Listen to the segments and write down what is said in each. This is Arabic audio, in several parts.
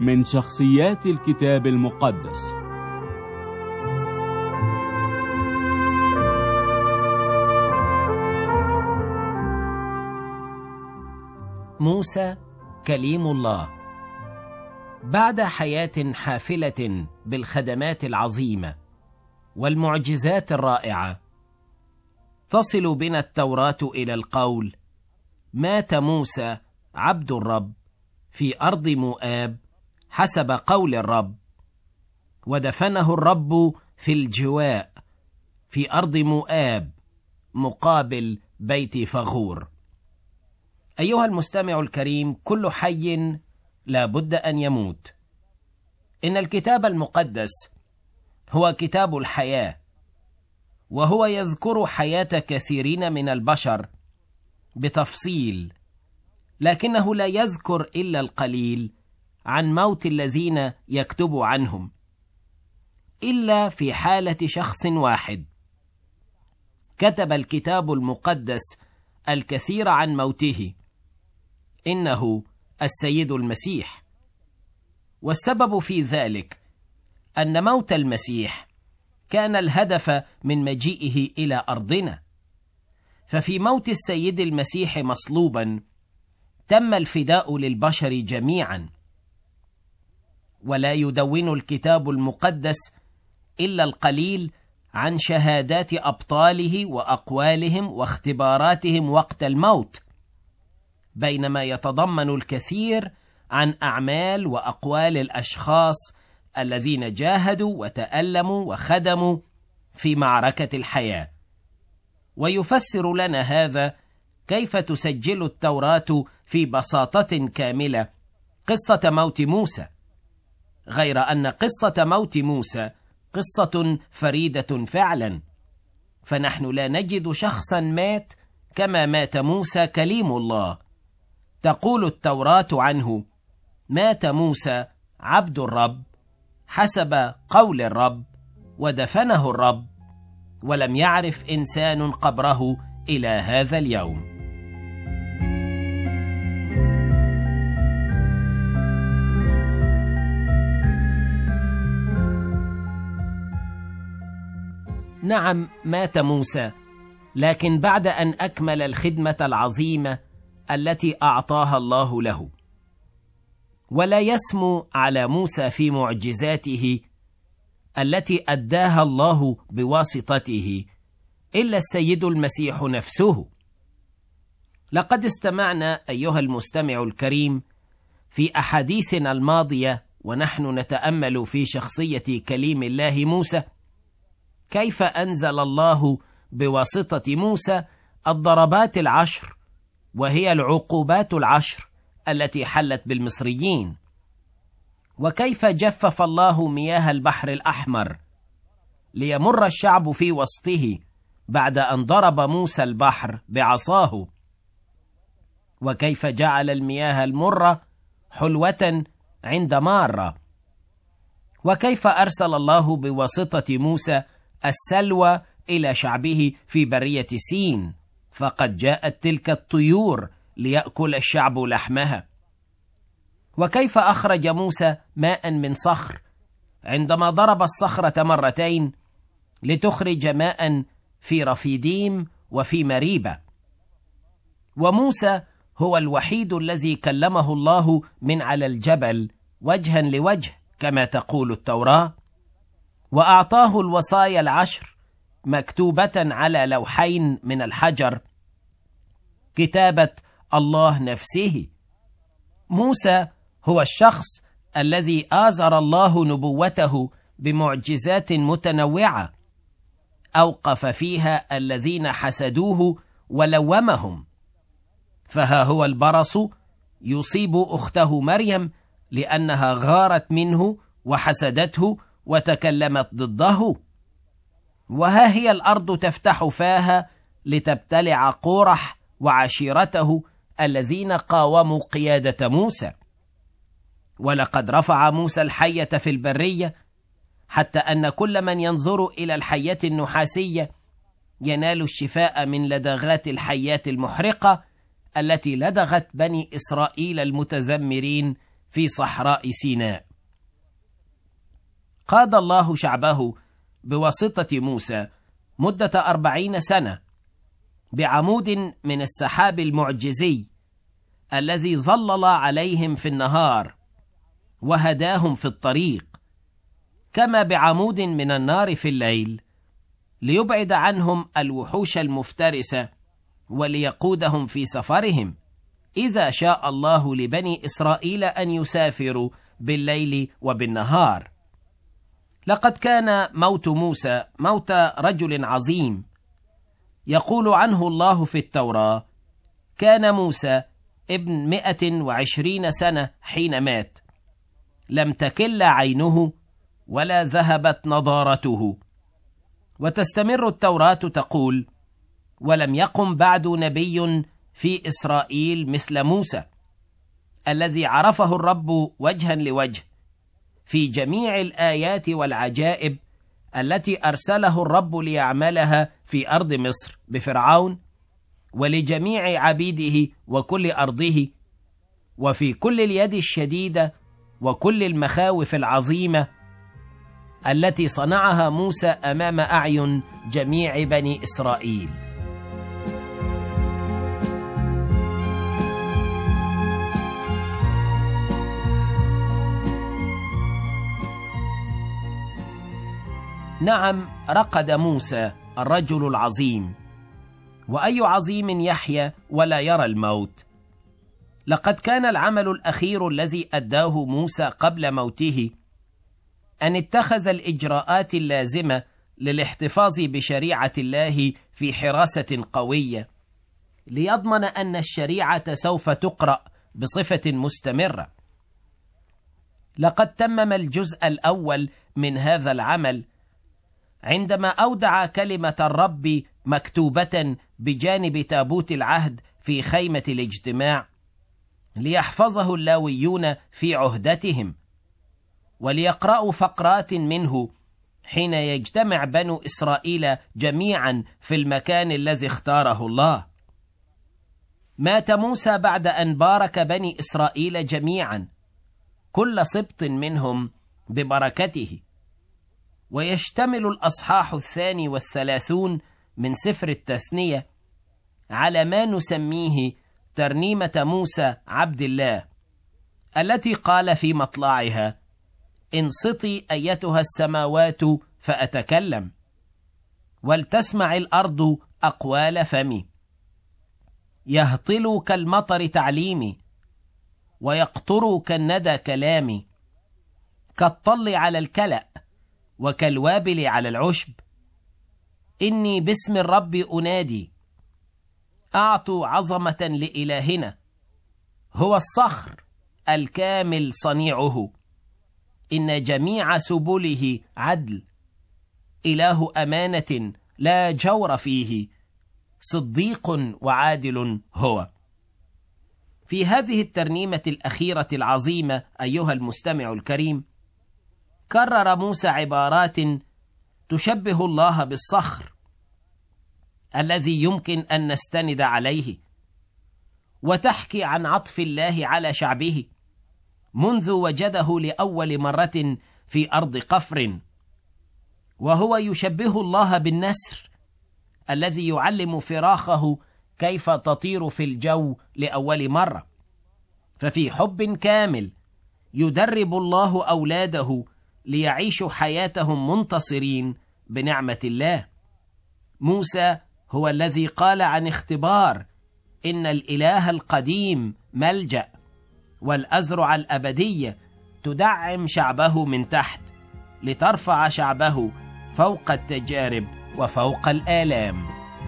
من شخصيات الكتاب المقدس. موسى كليم الله. بعد حياة حافلة بالخدمات العظيمة والمعجزات الرائعة، تصل بنا التوراة إلى القول: مات موسى عبد الرب في أرض مؤاب حسب قول الرب، ودفنه الرب في الجواء في أرض مؤاب مقابل بيت فغور. أيها المستمع الكريم، كل حي لا بد أن يموت. إن الكتاب المقدس هو كتاب الحياة، وهو يذكر حياة كثيرين من البشر بتفصيل، لكنه لا يذكر إلا القليل عن موت الذين يكتب عنهم، إلا في حالة شخص واحد كتب الكتاب المقدس الكثير عن موته، إنه السيد المسيح. والسبب في ذلك أن موت المسيح كان الهدف من مجيئه إلى أرضنا، ففي موت السيد المسيح مصلوبا تم الفداء للبشر جميعا. ولا يدون الكتاب المقدس إلا القليل عن شهادات أبطاله وأقوالهم واختباراتهم وقت الموت، بينما يتضمن الكثير عن أعمال وأقوال الأشخاص الذين جاهدوا وتألموا وخدموا في معركة الحياة. ويفسر لنا هذا كيف تسجل التوراة في بساطة كاملة قصة موت موسى، غير أن قصة موت موسى قصة فريدة فعلا، فنحن لا نجد شخصا مات كما مات موسى كليم الله. تقول التوراة عنه: مات موسى عبد الرب حسب قول الرب، ودفنه الرب، ولم يعرف إنسان قبره إلى هذا اليوم. نعم، مات موسى، لكن بعد أن أكمل الخدمة العظيمة التي أعطاها الله له. ولا يسمو على موسى في معجزاته التي أداها الله بواسطته إلا السيد المسيح نفسه. لقد استمعنا أيها المستمع الكريم في أحاديثنا الماضية ونحن نتأمل في شخصية كليم الله موسى، كيف أنزل الله بواسطة موسى الضربات العشر، وهي العقوبات العشر التي حلت بالمصريين، وكيف جفف الله مياه البحر الأحمر ليمر الشعب في وسطه بعد أن ضرب موسى البحر بعصاه، وكيف جعل المياه المرة حلوة عند مارة، وكيف أرسل الله بواسطة موسى السلوى إلى شعبه في برية سين، فقد جاءت تلك الطيور ليأكل الشعب لحمها. وكيف أخرج موسى ماء من صخر عندما ضرب الصخرة مرتين لتخرج ماء في رفيديم وفي مريبة. وموسى هو الوحيد الذي كلمه الله من على الجبل وجها لوجه كما تقول التوراة، وأعطاه الوصايا العشر مكتوبة على لوحين من الحجر، كتابة الله نفسه. موسى هو الشخص الذي آزر الله نبوته بمعجزات متنوعة أوقف فيها الذين حسدوه ولومهم. فها هو البرص يصيب أخته مريم لأنها غارت منه وحسدته وتكلمت ضده، وها هي الأرض تفتح فاها لتبتلع قورح وعشيرته الذين قاوموا قيادة موسى. ولقد رفع موسى الحية في البرية حتى أن كل من ينظر إلى الحية النحاسية ينال الشفاء من لدغات الحيات المحرقة التي لدغت بني إسرائيل المتذمرين في صحراء سيناء. قاد الله شعبه بواسطة موسى مدة 40 سنة بعمود من السحاب المعجزي الذي ظلل عليهم في النهار وهداهم في الطريق، كما بعمود من النار في الليل ليبعد عنهم الوحوش المفترسة وليقودهم في سفرهم إذا شاء الله لبني إسرائيل أن يسافروا بالليل وبالنهار. لقد كان موت موسى موت رجل عظيم، يقول عنه الله في التوراة: كان موسى ابن 120 سنة حين مات، لم تكل عينه ولا ذهبت نضارته. وتستمر التوراة تقول: ولم يقم بعد نبي في إسرائيل مثل موسى، الذي عرفه الرب وجها لوجه في جميع الآيات والعجائب التي أرسله الرب ليعملها في أرض مصر بفرعون ولجميع عبيده وكل أرضه، وفي كل اليد الشديدة وكل المخاوف العظيمة التي صنعها موسى أمام أعين جميع بني إسرائيل. نعم، رقد موسى الرجل العظيم، وأي عظيم يحيا ولا يرى الموت. لقد كان العمل الأخير الذي أداه موسى قبل موته أن اتخذ الإجراءات اللازمة للاحتفاظ بشريعة الله في حراسة قوية، ليضمن أن الشريعة سوف تقرأ بصفة مستمرة. لقد تمم الجزء الأول من هذا العمل عندما أودع كلمة الرب مكتوبة بجانب تابوت العهد في خيمة الاجتماع، ليحفظه اللاويون في عهدتهم وليقرأوا فقرات منه حين يجتمع بنو إسرائيل جميعا في المكان الذي اختاره الله. مات موسى بعد أن بارك بني إسرائيل جميعا كل سبط منهم ببركته. ويشتمل الأصحاح 32 من سفر التثنية على ما نسميه ترنيمة موسى عبد الله، التي قال في مطلعها: انصتي أيتها السماوات فأتكلم، ولتسمع الأرض أقوال فمي. يهطل كالمطر تعليمي، ويقطر كالندى كلامي، كالطل على الكلأ وكالوابل على العشب. إني باسم الرب أنادي، أعطوا عظمة لإلهنا، هو الصخر الكامل صنيعه، إن جميع سبله عدل، إله أمانة لا جور فيه، صديق وعادل هو. في هذه الترنيمة الأخيرة العظيمة أيها المستمع الكريم، كرر موسى عبارات تشبه الله بالصخر الذي يمكن أن نستند عليه، وتحكي عن عطف الله على شعبه منذ وجده لأول مرة في أرض قفر. وهو يشبه الله بالنسر الذي يعلم فراخه كيف تطير في الجو لأول مرة. ففي حب كامل يدرب الله أولاده ليعيشوا حياتهم منتصرين بنعمة الله. موسى هو الذي قال عن اختبار: إن الإله القديم ملجأ، والأزرع الأبدية تدعم شعبه من تحت، لترفع شعبه فوق التجارب وفوق الآلام.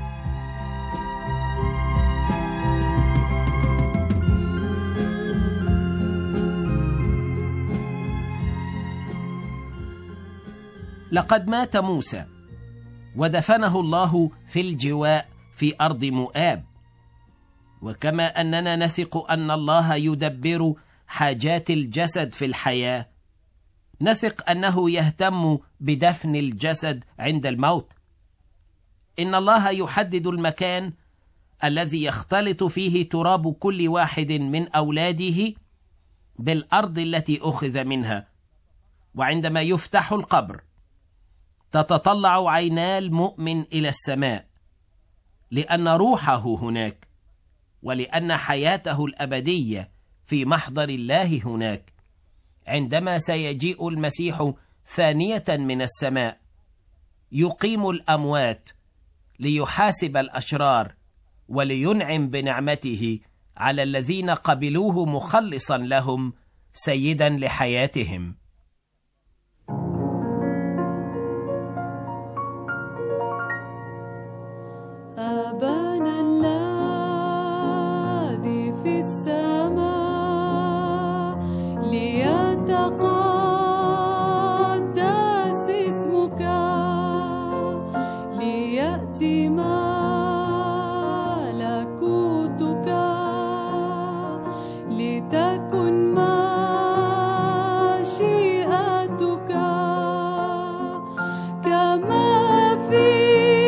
لقد مات موسى ودفنه الله في الجواء في أرض مؤاب. وكما أننا نثق أن الله يدبر حاجات الجسد في الحياة، نثق أنه يهتم بدفن الجسد عند الموت. إن الله يحدد المكان الذي يختلط فيه تراب كل واحد من أولاده بالأرض التي أخذ منها. وعندما يفتح القبر تتطلع عينا المؤمن إلى السماء، لأن روحه هناك، ولأن حياته الأبدية في محضر الله هناك، عندما سيجيء المسيح ثانية من السماء يقيم الأموات ليحاسب الأشرار ولينعم بنعمته على الذين قبلوه مخلصا لهم سيدا لحياتهم. أبانا الذي في السماء ليتقدس اسمك، ليأتي ملكوتك، لتكن مشيئتك كما في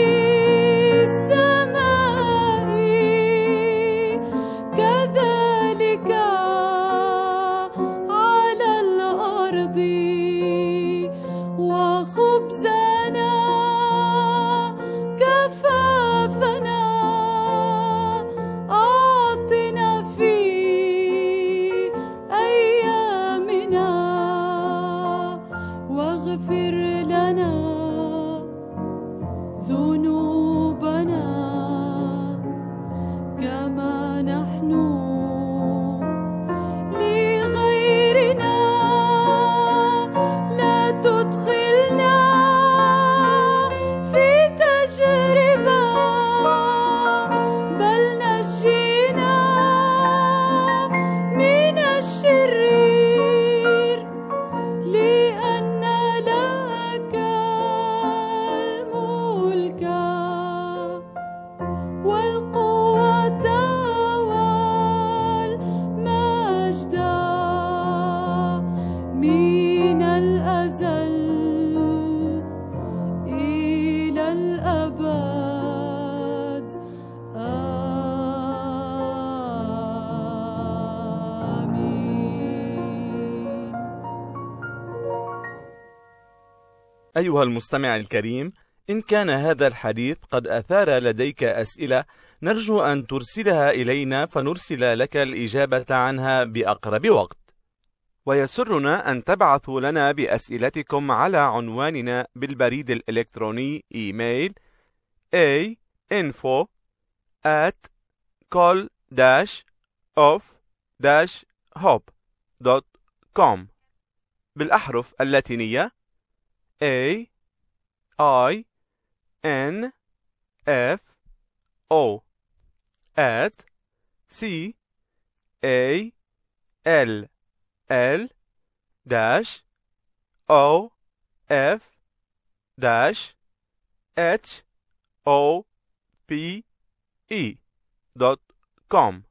أيها المستمع الكريم، إن كان هذا الحديث قد أثار لديك أسئلة نرجو أن ترسلها إلينا فنرسل لك الإجابة عنها بأقرب وقت. ويسرنا أن تبعثوا لنا بأسئلتكم على عنواننا بالبريد الإلكتروني إيميل info@call-of-hope.com بالأحرف اللاتينية AINFO@call-of-hope.com.